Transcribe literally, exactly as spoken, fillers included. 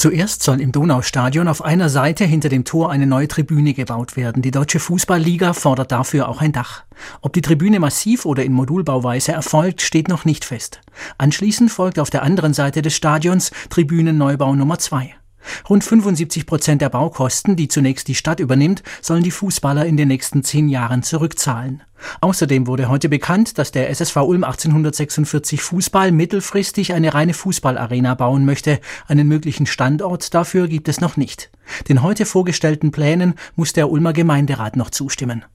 Zuerst soll im Donaustadion auf einer Seite hinter dem Tor eine neue Tribüne gebaut werden. Die Deutsche Fußballliga fordert dafür auch ein Dach. Ob die Tribüne massiv oder in Modulbauweise erfolgt, steht noch nicht fest. Anschließend folgt auf der anderen Seite des Stadions Tribünenneubau Nummer zwei. Rund fünfundsiebzig Prozent der Baukosten, die zunächst die Stadt übernimmt, sollen die Fußballer in den nächsten zehn Jahren zurückzahlen. Außerdem wurde heute bekannt, dass der S S V Ulm achtzehnhundertsechsundvierzig Fußball mittelfristig eine reine Fußballarena bauen möchte. Einen möglichen Standort dafür gibt es noch nicht. Den heute vorgestellten Plänen muss der Ulmer Gemeinderat noch zustimmen.